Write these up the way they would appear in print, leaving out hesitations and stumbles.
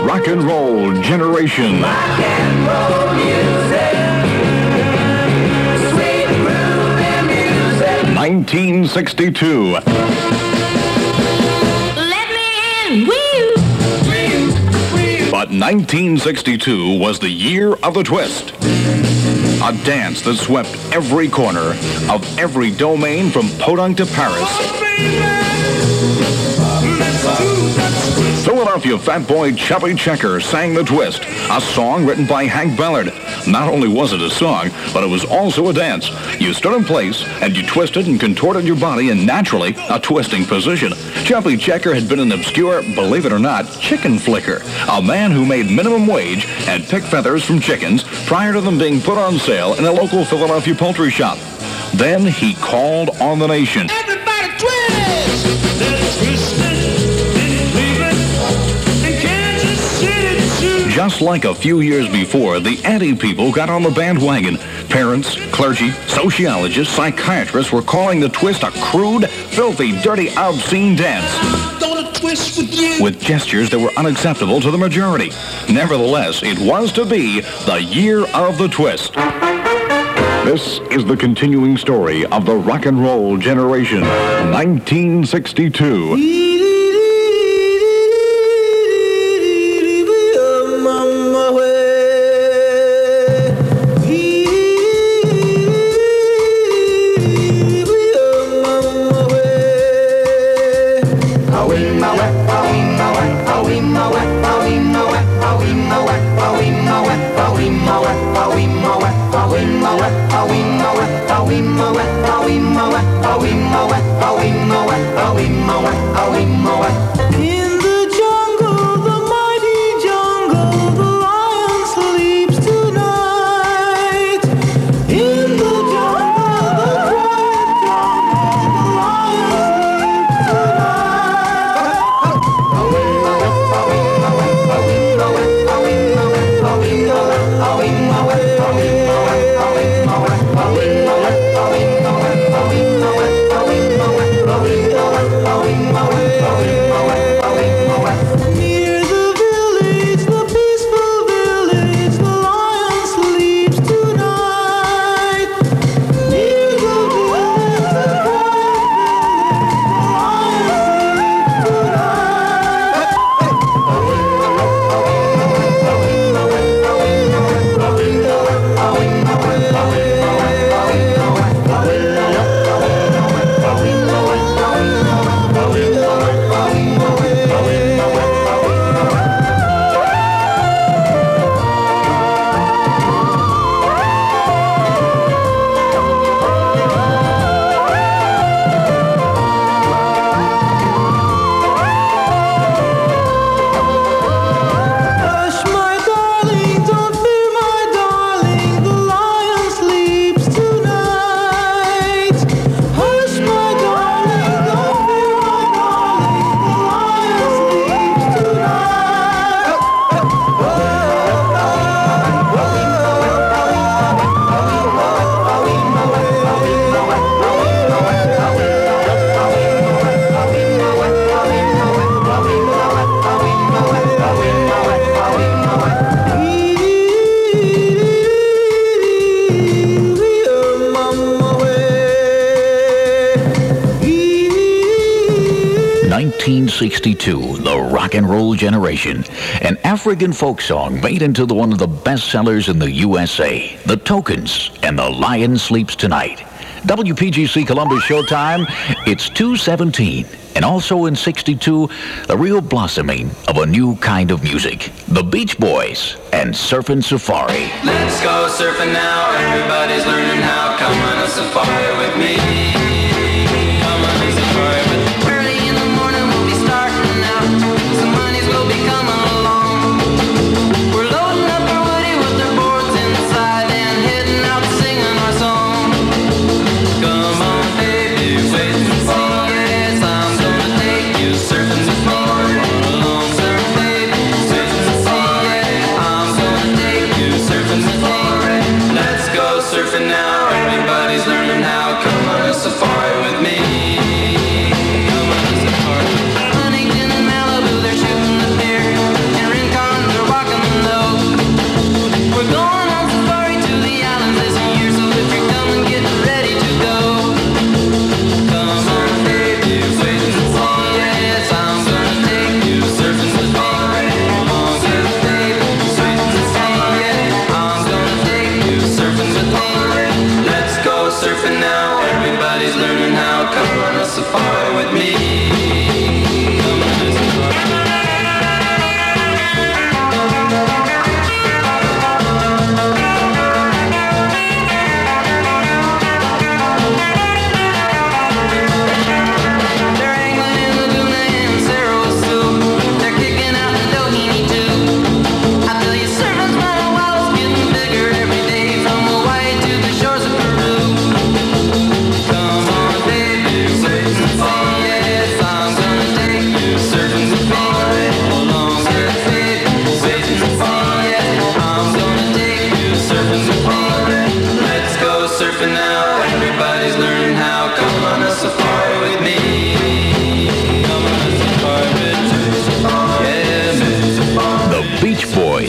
rock and roll generation. Rock and roll music. Sweet groovy music. 1962. Let me in, woo! But 1962 was the year of the twist. A dance that swept every corner of every domain from Podunk to Paris. Philadelphia fat boy Chubby Checker sang The Twist, a song written by Hank Ballard. Not only was it a song, but it was also a dance. You stood in place, and you twisted and contorted your body in naturally a twisting position. Chubby Checker had been an obscure, believe it or not, chicken flicker, a man who made minimum wage and picked feathers from chickens prior to them being put on sale in a local Philadelphia poultry shop. Then he called on the nation. Everybody twist! Let's twist it in Cleveland and Kansas City too. Just like a few years before, the anti-people got on the bandwagon. Parents, clergy, sociologists, psychiatrists were calling the twist a crude, filthy, dirty, obscene dance, I'm gonna twist with you. with gestures that were unacceptable to the majority. Nevertheless, it was to be the year of the twist. This is the continuing story of the rock and roll generation, 1962. In the jungle, the mighty jungle, the lion sleeps tonight. In the jungle, the quiet jungle, the lion Near the village, the peaceful village, the lion sleeps tonight. Near the village, the quiet village, the Hush, my darling, don't fear, my darling, the lion sleeps tonight. Hush, my darling, don't fear, my darling, the lion sleeps tonight. 1962, the rock and roll generation, an African folk song made into one of the best sellers in the USA, The Tokens and The Lion Sleeps Tonight. WPGC Columbus Showtime, it's 2:17, and also in 62, the real blossoming of a new kind of music, the Beach Boys and Surfin' Safari. Let's go surfing now, everybody's learning how. Come on a safari with me. Come on a safari with me. Early in the morning we'll be starting out. Some honeys will be coming along. We're loading up our woody with our boards inside and heading out singing our song. Come on baby, wait and see. Yes, I'm gonna take you surfing with me. Run along, surf baby, wait and see. Yeah, I'm gonna take you surfing with me. Let's go surfing now, everybody's learning how. Come on a safari.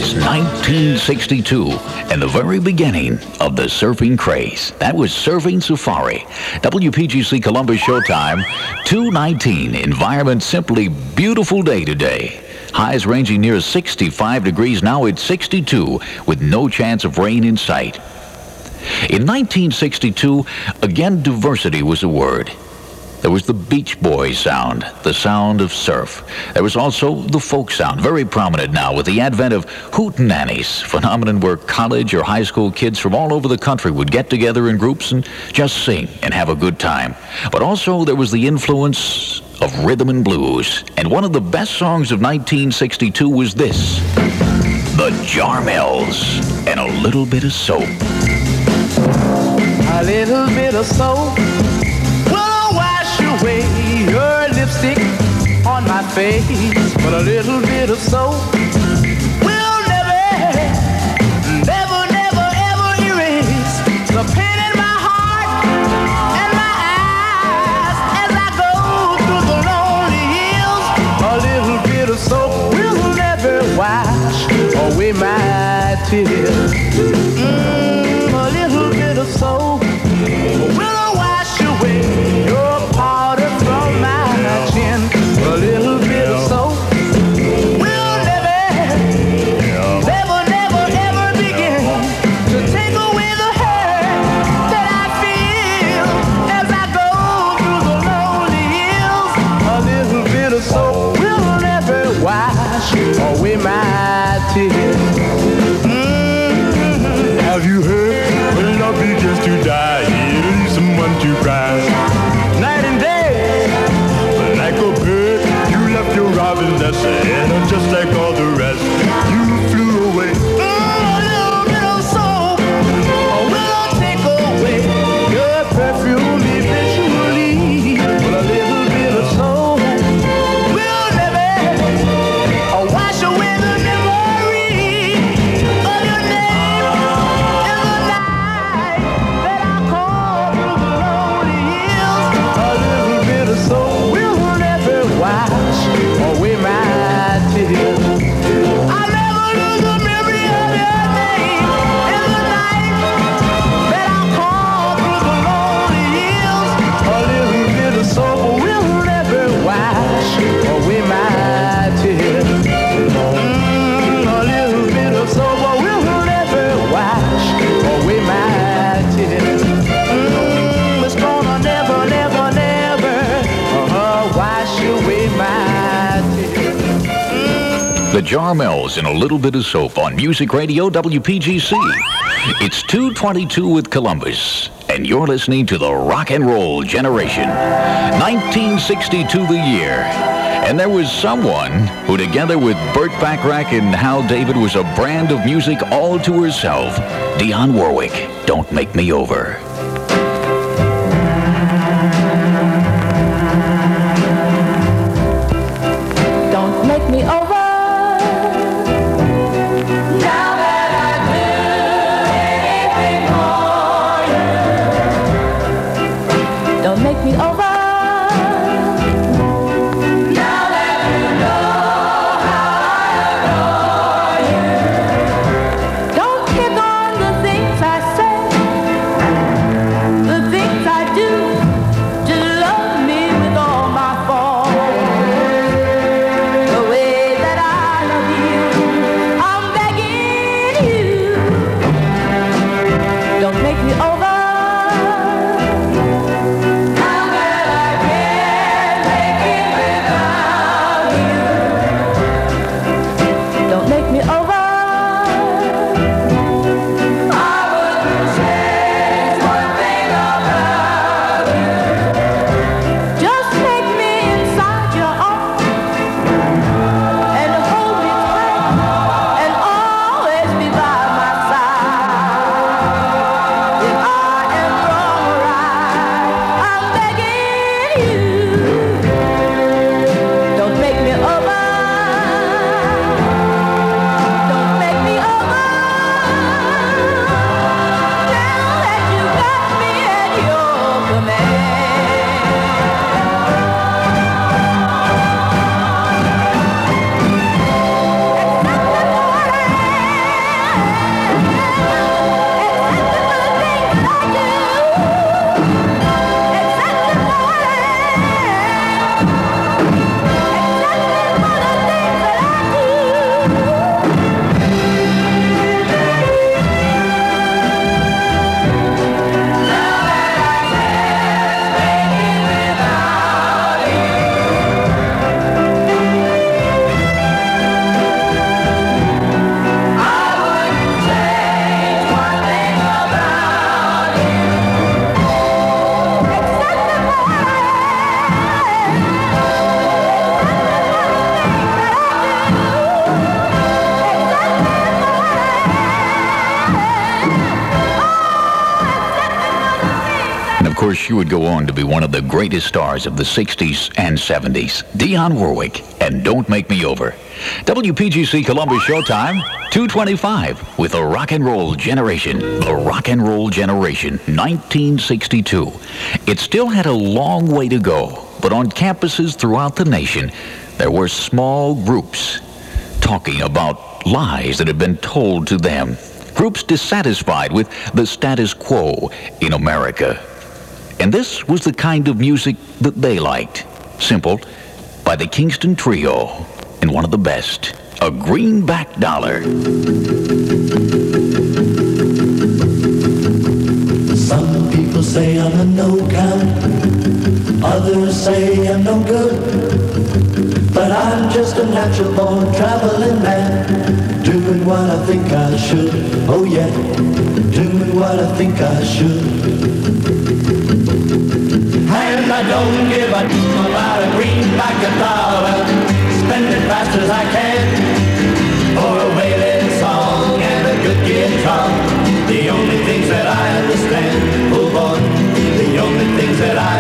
was 1962 and the very beginning of the surfing craze. That was Surfing Safari. WPGC Columbus Showtime, 2:19. Environment simply beautiful day today. Highs ranging near 65 degrees. Now it's 62 with no chance of rain in sight. In 1962, again, diversity was a word. There was the Beach Boys sound, the sound of surf. There was also the folk sound, very prominent now with the advent of hootenannies, phenomenon where college or high school kids from all over the country would get together in groups and just sing and have a good time. But also there was the influence of rhythm and blues. And one of the best songs of 1962 was this, the Jarmels, and a little bit of soap. A little bit of soap will wash away your lipstick on my face. But a little bit of soap will never, never, never, ever erase the pain in my heart and my eyes as I go through the lonely hills. A little bit of soap will never wash away my tears. A little bit of soap will wash away your powder from my chin. A little bit of soap will never, never, never, ever begin to take away the hurt that I feel as I go through the lonely hills. A little bit of soap will never wash away my tears. Have you heard when love begins to die? It leaves someone to cry. Night and day, like a bird, you left your robin nest, and just like all the rest, you flew away. A little bit of soap will take away your perfume eventually. But a little bit of soap will never wash away the memory of your name in the night that I call through the lonely hills. A little bit of soap will never wash away my tears. I'll never lose the memory of your name in the night that I call through the lonely hills. A little bit of soap will never wash away my tears. A little bit of soap will never wash away my tears. It's gonna never, never, never wash away my tears. The Jarmels and a little bit of soap on Music Radio WPGC. It's 2:22 with Columbus, and you're listening to the Rock and Roll Generation. 1962 the year. And there was someone who, together with Burt Bacharach and Hal David, was a brand of music all to herself. Dionne Warwick, Don't Make Me Over. Don't make me over. Now that I do anything for you. Don't make me over. Now that you know how I adore you. Don't pick on the things I say, the things I do. Just love me with all my faults. The way course, she would go on to be one of the greatest stars of the 60s and 70s. Dionne Warwick and Don't Make Me Over. WPGC Columbus Showtime, 2:25 with the Rock and Roll Generation. The Rock and Roll Generation, 1962. It still had a long way to go, but on campuses throughout the nation, there were small groups talking about lies that had been told to them. Groups dissatisfied with the status quo in America. And this was the kind of music that they liked. Simple, by the Kingston Trio, and one of the best, A Greenback Dollar. Some people say I'm a no-count, others say I'm no good, but I'm just a natural born traveling man, doing what I think I should, oh yeah, doing what I think I should. And I don't give a damn about a greenback dollar, spend it fast as I can, for a wailing song and a good guitar, the only things that I understand, oh boy, the only things that I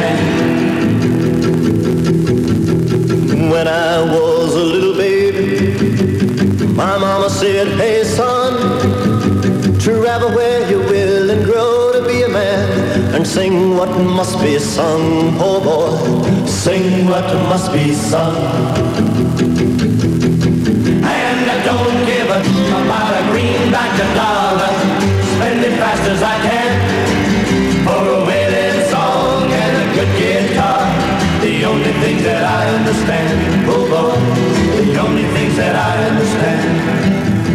understand. When I was a little baby, my mama said, hey son, travel where you will and grow to be a man, and sing what must be sung, oh boy, sing what must be sung. And I don't give a damn about a greenback dollar, spend it fast as I can, for a wailing song and a good guitar, the only things that I understand, oh boy, the only things that I understand.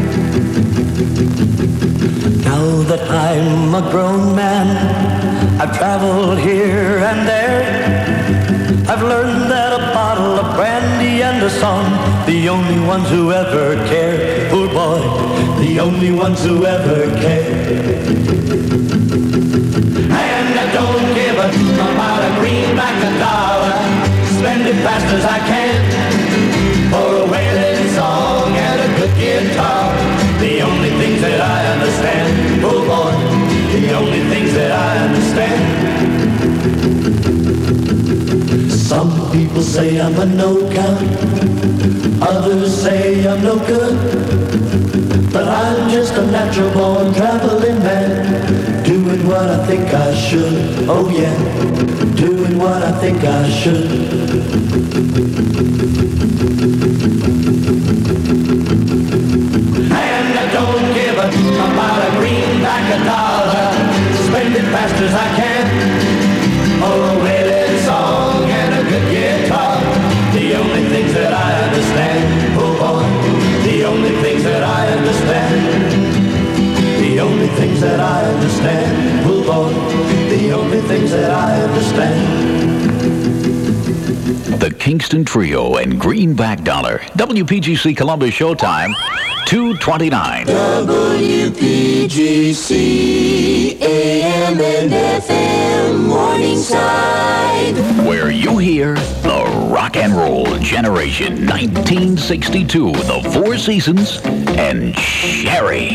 Now that I'm a grown man, I've traveled here and there, I've learned that a bottle of brandy and a song, the only ones who ever care, oh boy, the only ones who ever care. And I don't give a damn about a greenback dollar, spend it fast as I can, for a wailing song and a good guitar, the only things that I understand, oh boy, the only things that I understand. Some people say I'm a no-count, others say I'm no good, but I'm just a natural born traveling man, doing what I think I should, oh yeah, doing what I think I should. And I don't give a damn about a greenback dollar, spend it fast as I can, for a wailing song and a good guitar, the only things that I understand, oh boy, the only things that I understand, the only things that I understand, oh boy, the only things that I understand. The Kingston Trio and Greenback Dollar. WPGC Columbus Showtime, 2:29. WPGC AM and FM Morningside, Where you hear the Rock and Roll Generation, 1962, the Four Seasons, and Sherry.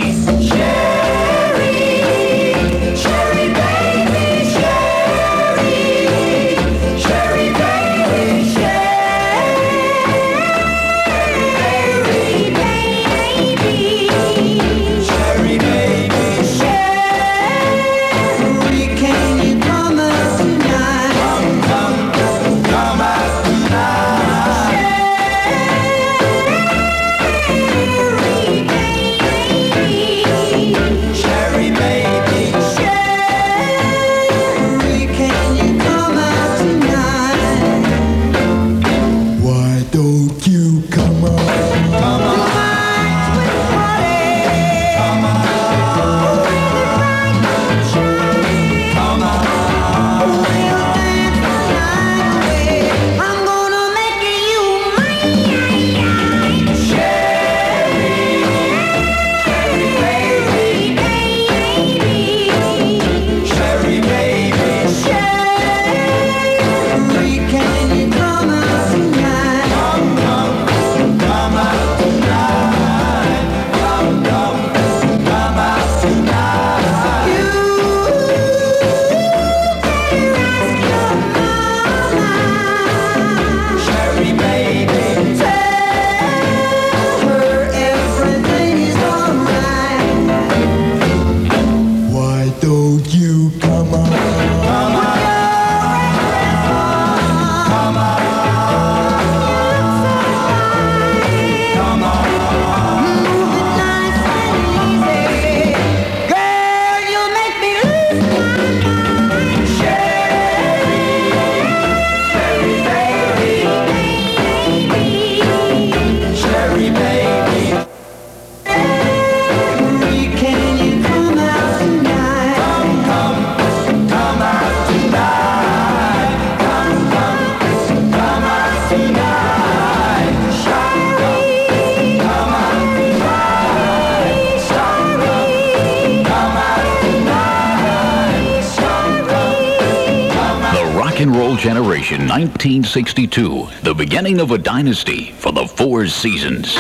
and Roll Generation 1962, the beginning of a dynasty for the Four Seasons.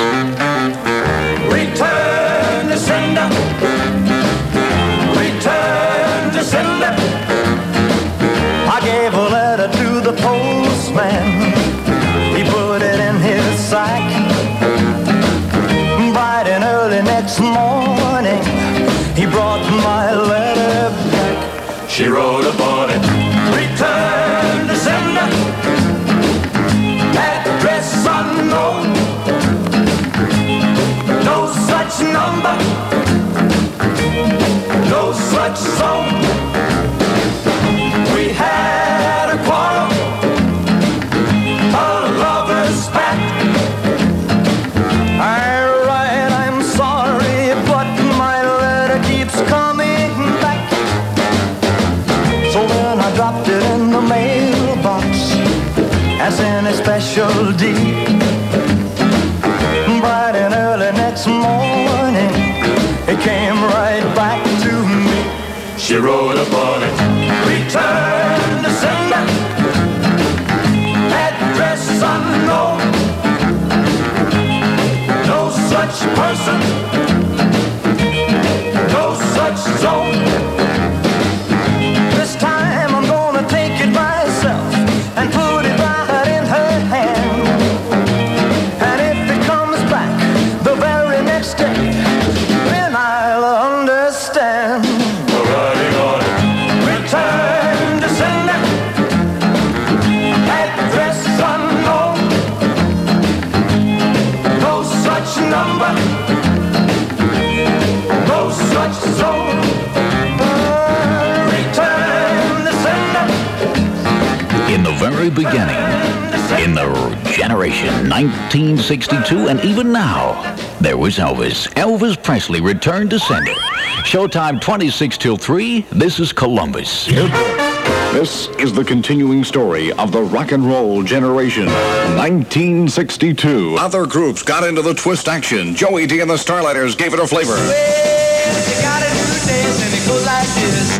Return to sender. Return to sender. I gave a letter to the postman. He put it in his sack. Bright and early next morning, he brought my letter back. She wrote upon it, return to sender. Address unknown. No such number. No such zone. We had a quarrel, a lover's pact. I'm sorry, but my letter keeps coming back. So then I dropped it in the mailbox as in a special deed. Bright and early next morning, it came right back to me. She wrote upon it, return to sender. Address unknown. No such person. No such zone. This time I'm gonna take it myself and put it right in her hand. And if it comes back the very next day, then I'll understand. Writing on it, return to sender. Address unknown. No such number. No such zone. Return to sender. In the very beginning, in the generation 1962, and even now, there was Elvis. Elvis Presley returned to sender. Showtime 26 till 3. This is Columbus. This is the continuing story of the rock and roll generation, 1962. Other groups got into the twist action. Joey D and the Starlighters gave it a flavor. Well, you gotta do dance and it goes like this.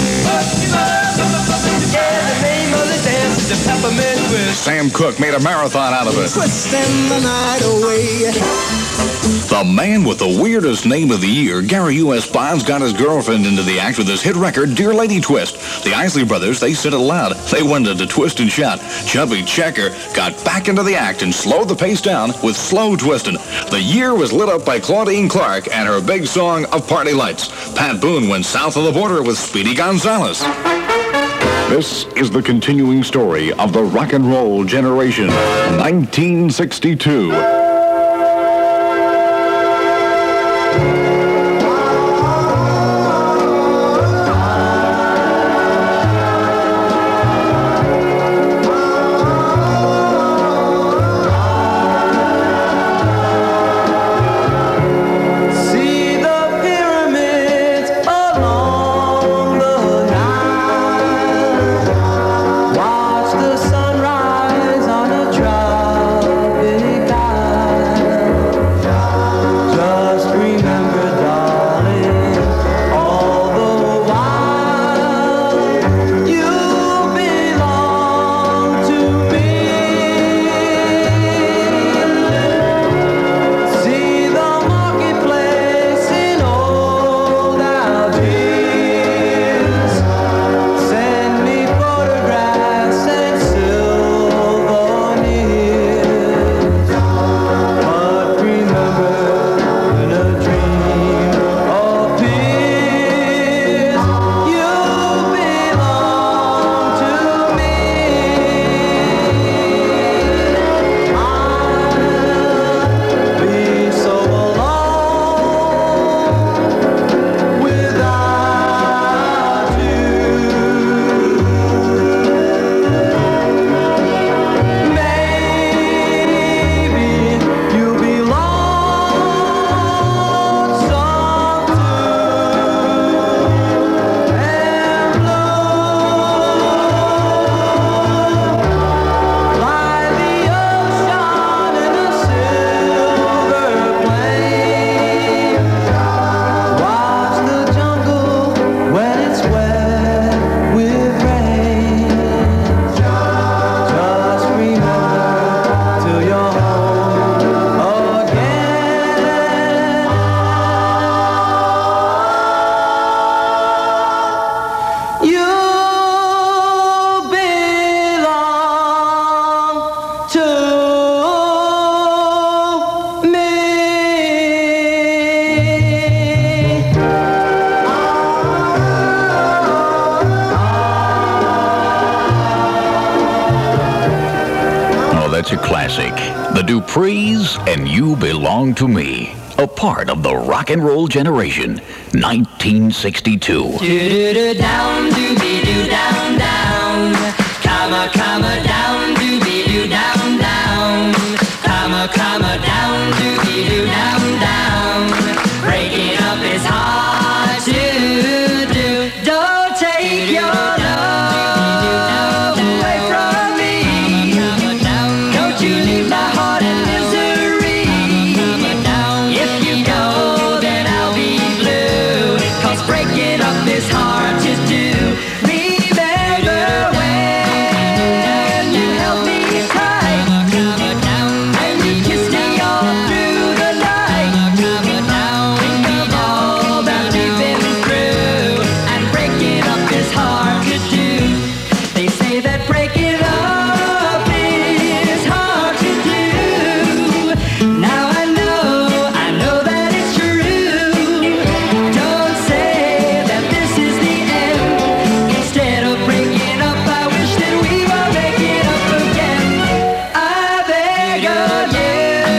Yeah, the name of the dance is the peppermint twist. Sam Cooke made a marathon out of it. Twisting the night away. The man with the weirdest name of the year, Gary U.S. Bonds, got his girlfriend into the act with his hit record, Dear Lady Twist. The Isley Brothers, they said it loud. They went into twist and shout. Chubby Checker got back into the act and slowed the pace down with Slow Twistin'. The year was lit up by Claudine Clark and her big song of Party Lights. Pat Boone went south of the border with Speedy Gonzales. This is the continuing story of the rock and roll generation, 1962. See the pyramids along the Nile. Watch the sunrise on a tropic isle. classic. The Duprees and You Belong to Me. A part of the rock and roll generation. 1962. Do-do-do down, doobie-doo down, down. Comma, comma, down, doobie-doo down, down. Comma, comma, down, doobie-doo down, down. Breaking up is hard to do. Don't take your love away from me. Don't you leave my heart in misery. If you go, then I'll be blue. 'Cause breaking up is hard to do. Remember when you held me tight and you kissed me all through the night. Think of all that we've been through, and breaking up is hard to do. They say that breaking up is hard to do. Now I know that it's true. Don't say that this is the end. Instead of breaking up, I wish that we were making up again. I beg of you,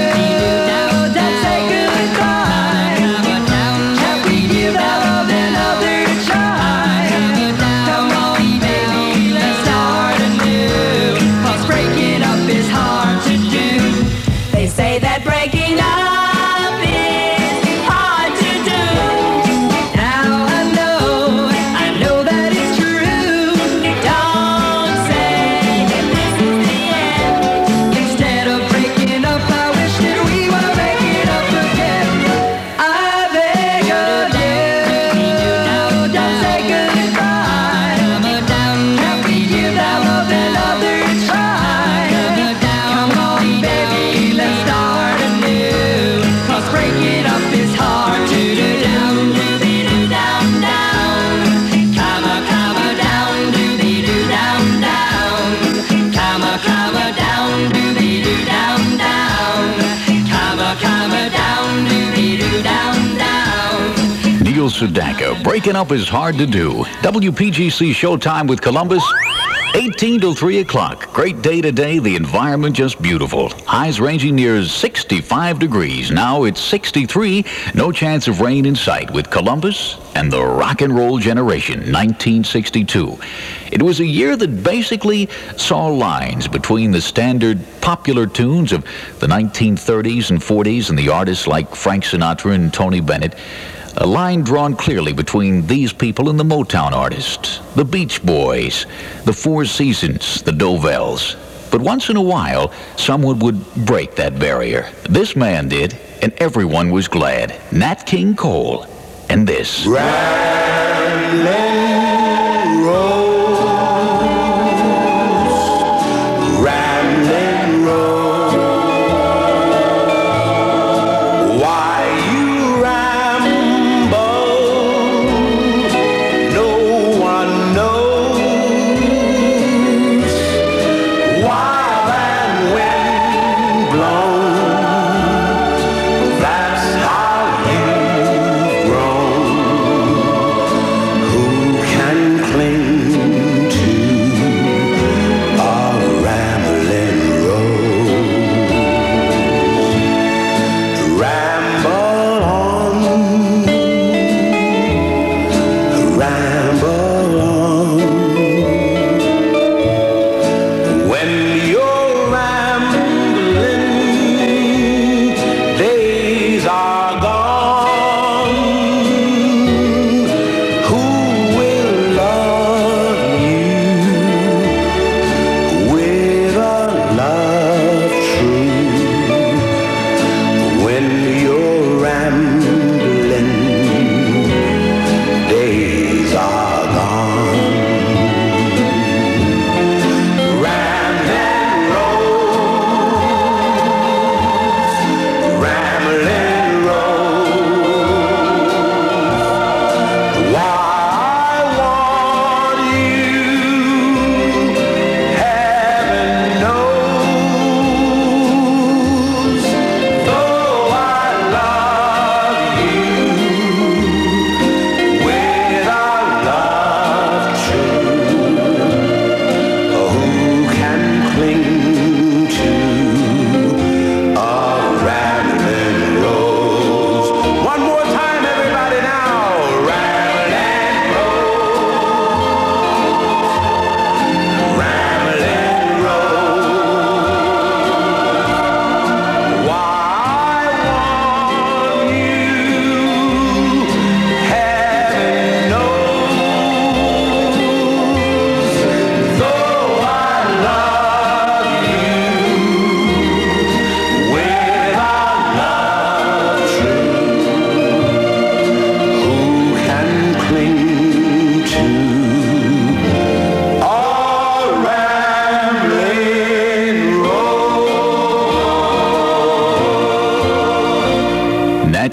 don't say goodbye. Can't we give our love another try? Come on, baby, let's start anew. 'Cause breaking up is hard to do. They say that breaking up is hard to do. Now I know that it's true. Don't say that this is the end. Instead of breaking up, I wish that we were making up again. I beg of you, don't say goodbye. Can't we give our love another try? Come on, baby, let's start anew. 'Cause breaking up is hard to do. Down, doobie-doo, down, down. Comma, comma, down, doobie-doo, down, down. Comma, comma, down, doobie-doo, down, down. Comma, comma, down, doobie-doo, down, down. Neil Sedaka, breaking up is hard to do. WPGC Showtime with Columbus, 18 till 3 o'clock. Great day today, the environment just beautiful. Highs ranging near 65 degrees. Now it's 63, no chance of rain in sight with Columbus and the rock and roll generation, 1962. It was a year that basically saw lines between the standard popular tunes of the 1930s and 40s and the artists like Frank Sinatra and Tony Bennett. A line drawn clearly between these people and the Motown artists, the Beach Boys, the Four Seasons, the Dovells. But once in a while, someone would break that barrier. This man did, and everyone was glad. Nat King Cole, and this. Rambling Rose, Rambling Rose, why you ramble, no one knows. Wild and wind blown, that's how you've grown. Who can cling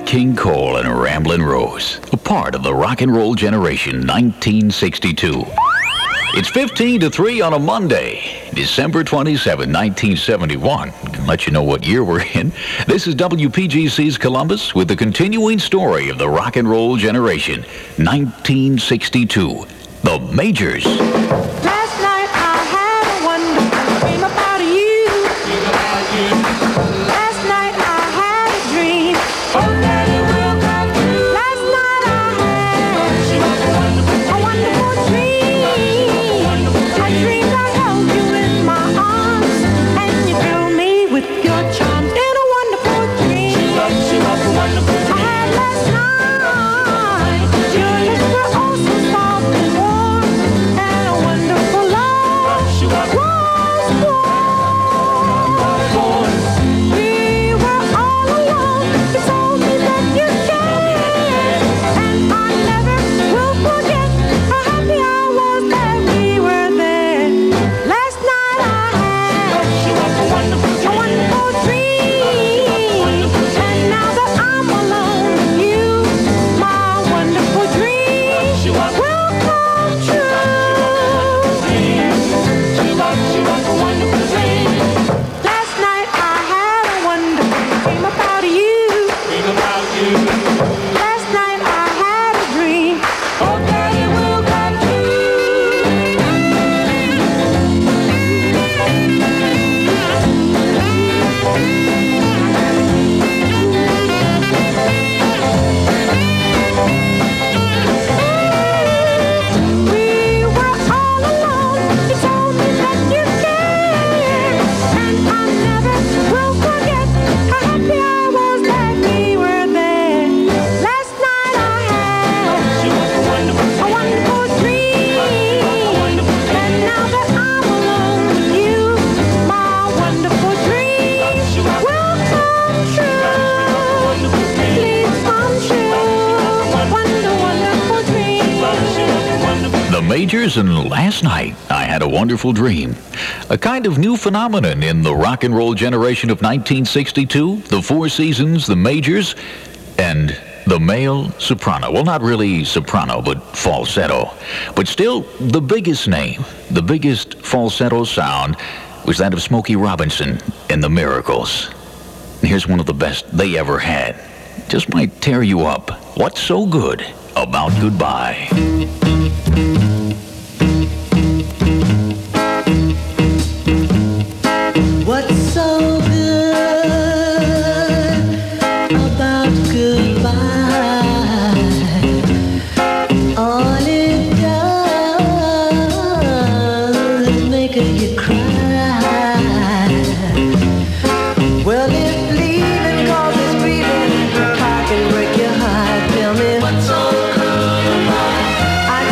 King Cole and Ramblin' Rose, a part of the rock and roll generation 1962. It's 15 to 3 on a Monday, December 27, 1971. Can let you know what year we're in. This is WPGC's Columbus with the continuing story of the rock and roll generation, 1962. The Majors. Last night I had a wonderful dream about you. Last night I had a dream. Oh, that it will come true. Last night I had a wonderful dream. I dreamed I held you in my arms, and you filled me with your charms in a wonderful dream. I had last night. Your lips were oh so soft and warm, and a wonderful love was born. We were all alone. You told me that you cared, and I never will forget how happy I was that we were there. Last night I had a wonderful dream, and now that I'm alone with you, my wonderful dream will come true. Last night I had a wonderful dream about you. Last night I had a dream. Oh, that it will come We were all alone. You told me that you cared, and I never will forget how happy I was that we were there. Last night I had a wonderful dream, and now that I'm alone with you, my wonderful dream will come true. Please come true. Wonderful dream. The Majors, and last night I had a wonderful dream. A kind of new phenomenon in the rock and roll generation of 1962, the Four Seasons, the Majors, and the male soprano. Well, not really soprano, but falsetto. But still, the biggest name, the biggest falsetto sound was that of Smokey Robinson and the Miracles. And here's one of the best they ever had. Just might tear you up. What's so good about goodbye? What's so good about goodbye? All it does is make you cry. Well, if leaving causes grieving, I can break your heart. Tell me what's so good about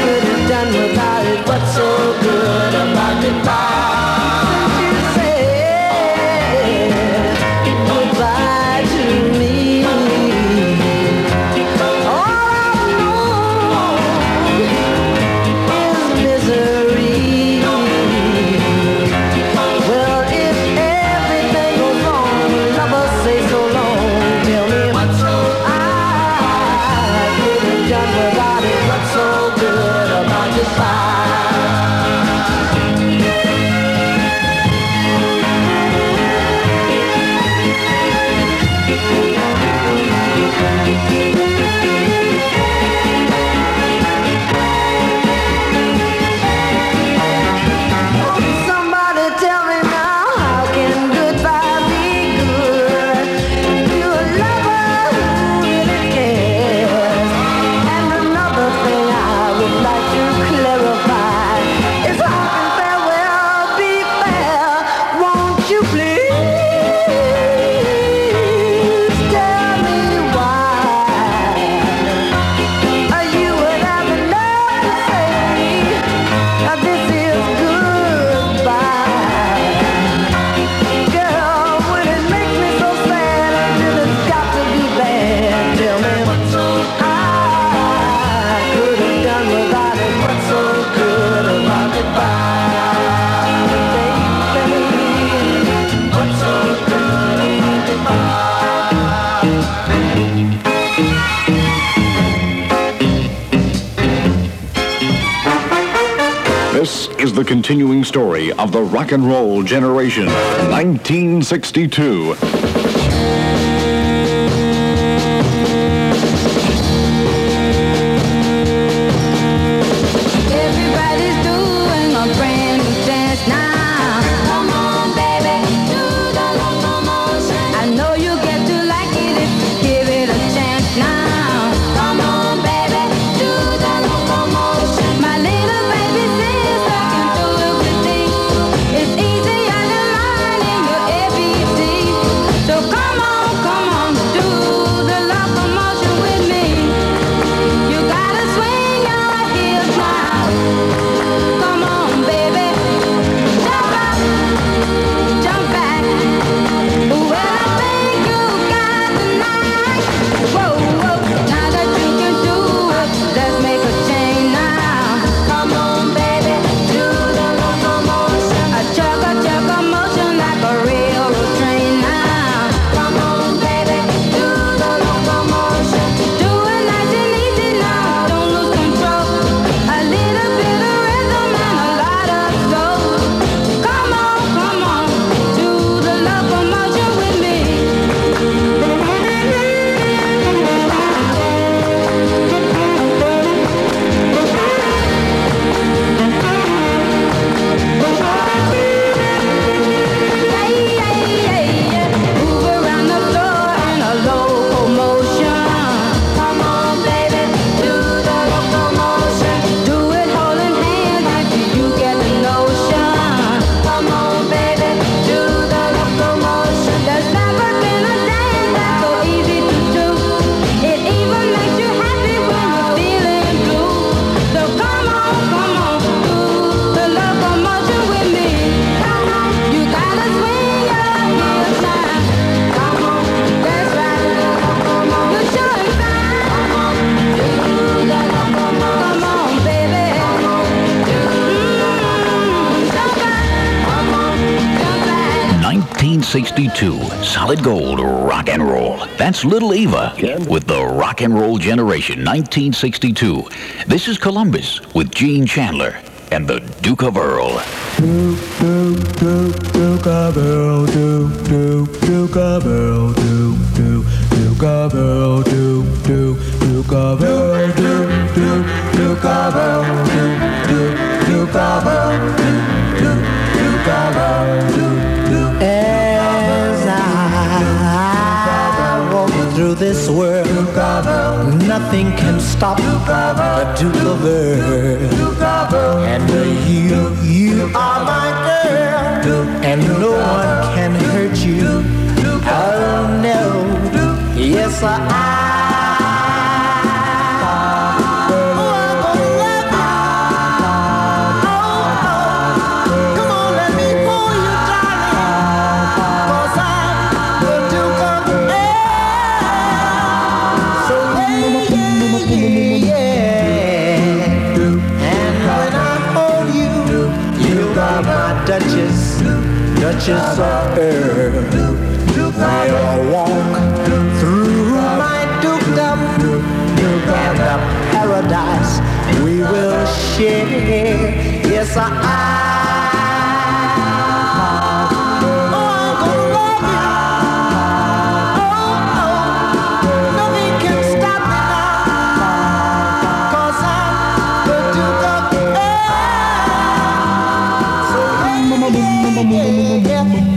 is the continuing story of the rock and roll generation, 1962. Everybody's doing a brand new dance now. Come on, baby, do the locomotion. I know you get to like it if you give it a chance now. Come on, baby, do the locomotion. My little baby sister can do it with me. It's easier than learning your ABC. So come on, do the locomotion with me. You gotta swing your heels now. Come on, baby, jump up, jump back. Well, I think you got the knack. Whoa, whoa, now that you can do it, let's make a change now. Come on, baby, do the locomotion. A chugga motion like a railroad train now. Come on, baby, do the locomotion. Do it nice and easy now, don't lose control. A little bit of rhythm and a lot of soul. Come on, do the locomotion with me. Move around the floor in a locomotion. Come on, baby, do the locomotion. Do it holding hands if you get the notion. Come on, baby, do the locomotion. There's never been a dance that's so easy to do. It even makes you happy when you're feeling blue. So come on, do the locomotion with me. You gotta swing your heels now. Come on, that's right. You're showing fine. Do the locomotion. Come on, baby. Jump back. 1962, solid gold rock and roll. That's Little Eva with the rock and roll generation, 1962. This is Columbus with Gene Chandler and the Duke of Earl. Duke of Earl, Duke of Earl, Duke of Earl, Duke of Earl, Duke of Earl, Duke of Earl, Duke of Earl. As I walk through this world, nothing can stop the Duke of Earl. And you are my girl, and no one can hurt you. Oh no, yes come on, let me pull you, darling, 'cause I'm the Duke of Earl. So yeah. And when I hold you, you are my Duchess of Earl. We'll walk through my dukedom, and the paradise we will share. Yes, I'm gonna love you. Oh, nothing can stop me now, 'cause I'm the Duke of Earl. So yeah.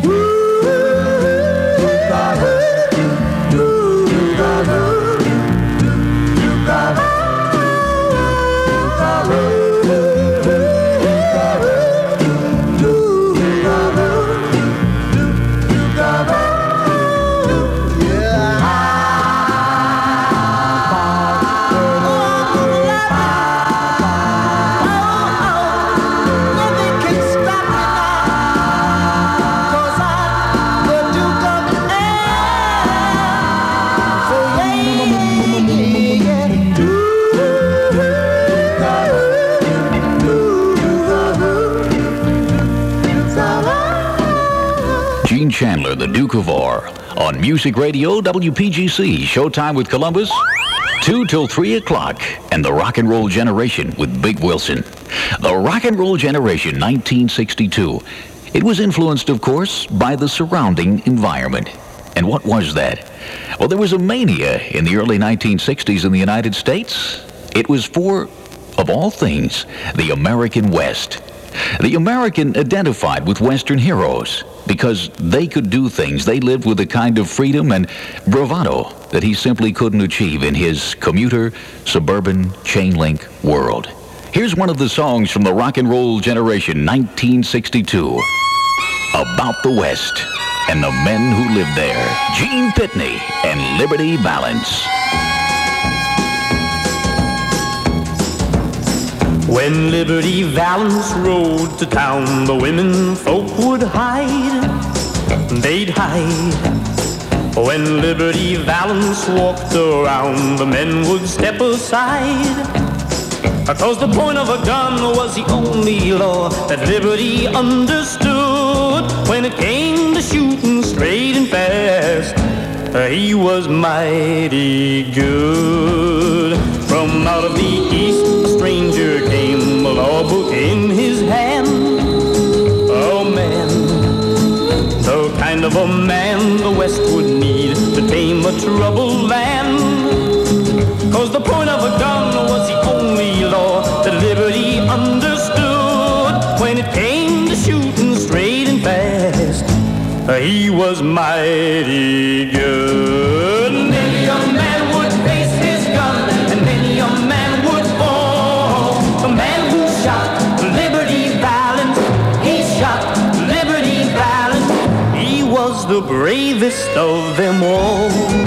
Gene Chandler, the Duke of Earl, on Music Radio WPGC. Showtime with Columbus, 2 till 3 o'clock, and the Rock and Roll Generation with Big Wilson. The Rock and Roll Generation, 1962. It was influenced, of course, by the surrounding environment. And what was that? Well, there was a mania in the early 1960s in the United States. It was for, of all things, the American West. The American identified with Western heroes because they could do things. They lived with a kind of freedom and bravado that he simply couldn't achieve in his commuter, suburban, chain-link world. Here's one of the songs from the Rock and Roll Generation, 1962. About the West and the men who lived there. Gene Pitney and Liberty Valance. When Liberty Valance rode to town, the women folk would hide. They'd hide. When Liberty Valance walked around, the men would step aside. 'Cause the point of a gun was the only law that Liberty understood. When it came to shooting straight and fast, he was mighty good. From out of the east, a stranger came, a law book in his hand. Oh man, the kind of a man the West would need to tame a troubled land. 'Cause the point of a gun was the only law that Liberty understood. When it came to shooting straight and fast, he was mighty good. Many a man would face his gun, and many a man would fall. The man who shot Liberty Valance, he shot Liberty Valance. He was the bravest of them all.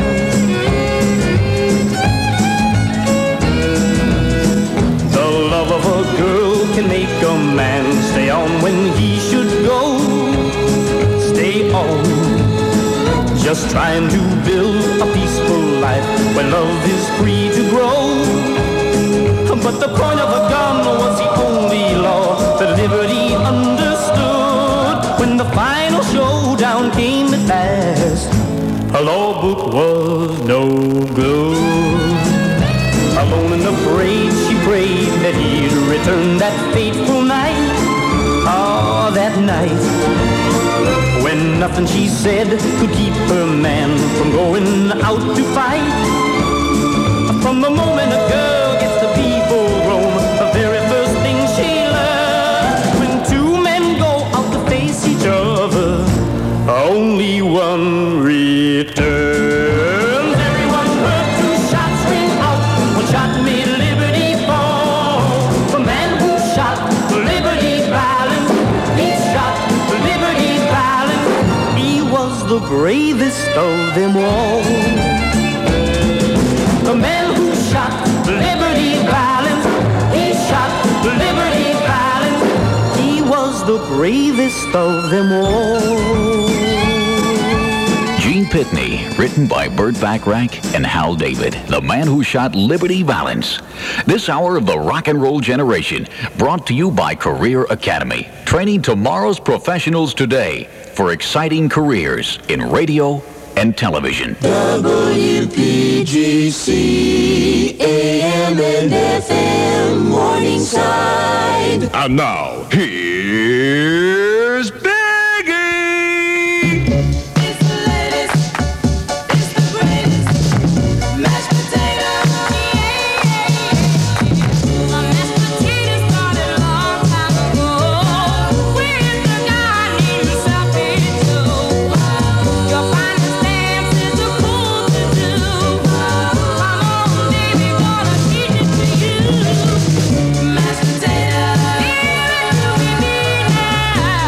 Of a girl can make a man stay on when he should go. Stay on, just trying to build a peaceful life where love is free to grow. But the point of a gun was the only law that Liberty understood. When the final showdown came at last, a law book was no good. Alone and afraid, she prayed that he'd return that fateful night. Ah, that night, when nothing she said could keep her man from going out to fight. From the moment a girl gets to be full grown, the very first thing she learns, when two men go out to face each other, only one returns. The bravest of them all. The man who shot Liberty Valance, he shot Liberty Valance. He was the bravest of them all. Gene Pitney, written by Burt Bacharach and Hal David, the man who shot Liberty Valance. This hour of the Rock and Roll Generation, brought to you by Career Academy, training tomorrow's professionals today for exciting careers in radio and television. WPGC AM and FM Morningside. And now, here's Biggie! It's the latest, it's the greatest, mashed potato. My mashed potato started a long time ago. With the guy named Soppy Joe. Your finest dance is the cool to do. Come on, baby, gonna teach it to you. Mashed potato, give it to me now.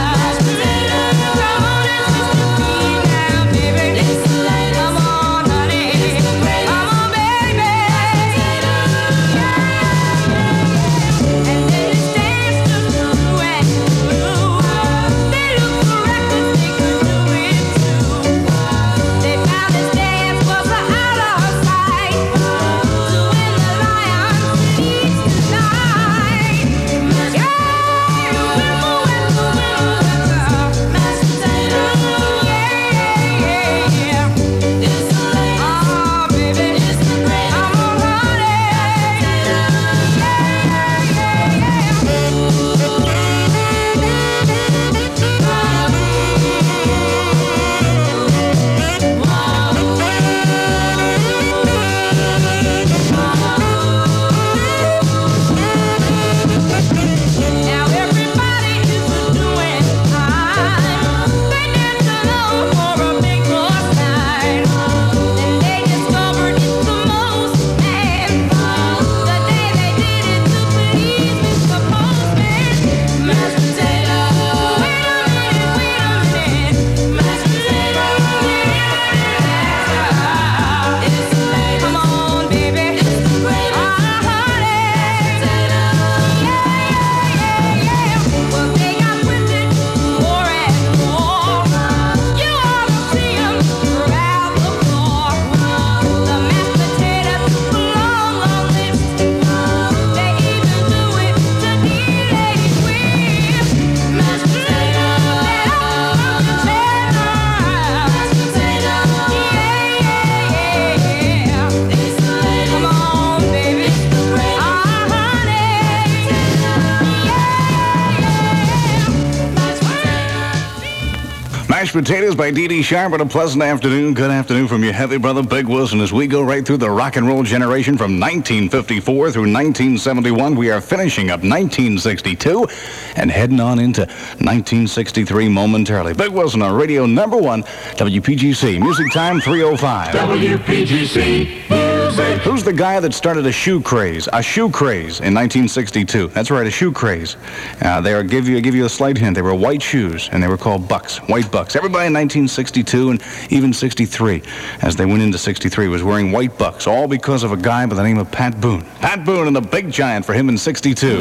Mashed Potatoes by Dee Sharp, and a pleasant afternoon. Good afternoon from your heavy brother, Big Wilson, as we go right through the rock and roll generation from 1954 through 1971. We are finishing up 1962 and heading on into 1963 momentarily. Big Wilson on radio number 1, WPGC. Music time 3:05. WPGC Music. Who's the guy that started a shoe craze? A shoe craze in 1962. That's right, a shoe craze. I'll give you a slight hint. They were white shoes, and they were called Bucks, white Bucks. Everybody in 1962 and even 63, as they went into 63, was wearing white Bucks, all because of a guy by the name of Pat Boone. Pat Boone and the Big Giant for him in 62.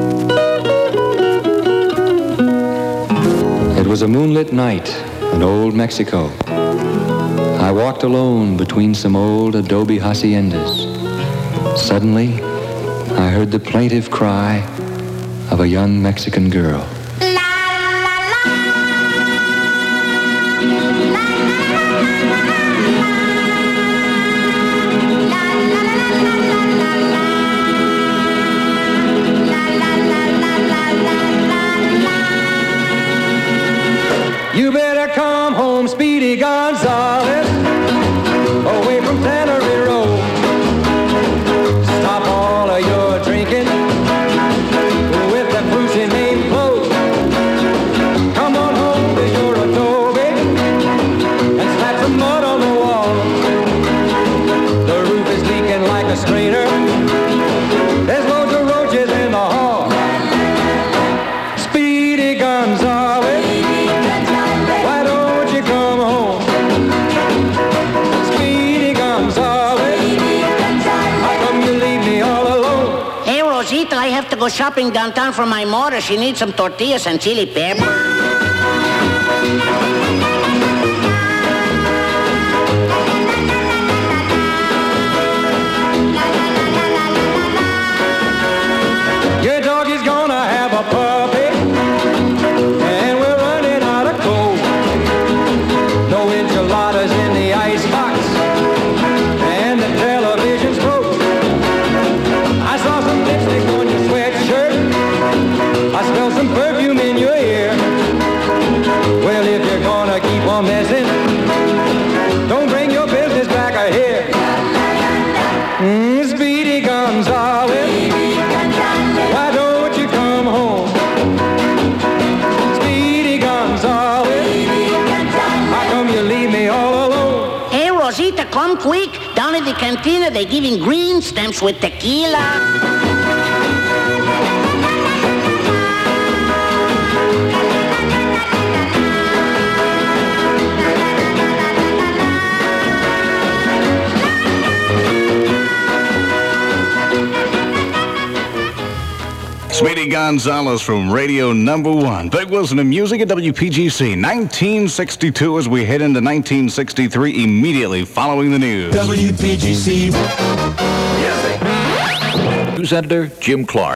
It was a moonlit night in old Mexico. I walked alone between some old adobe haciendas. Suddenly, I heard the plaintive cry of a young Mexican girl. You better come home, Speedy Gonzales, away from Tannery Road. Stop all of your drinking with that Brucey name clothes. Come on home to your adobe and slap some mud on the wall. The roof is leaking like a strainer. There's loads of roaches in the hall. Speedy Gonzales, why don't you come home? Speedy Gonzales, how come you leave me all alone? Hey, Rosita, I have to go shopping downtown for my mother. She needs some tortillas and chili pepper. Your dog is gonna have a puppy, and we're running out of coal. No enchiladas in the icebox, and the television's broke. I saw some lipstick on your sweatshirt. I smell some perfume in your ear. Well, if you're gonna keep on messing, don't bring your business back here. Speedy Gonzales, why don't you come home? Speedy Gonzales, how come you leave me all alone? Hey, Rosita, come quick. Down at the cantina, they're giving green stamps with tequila. Speedy Gonzales from radio number 1. Big Wilson and music at WPGC. 1962 as we head into 1963 immediately following the news. WPGC Music. News editor Jim Clark.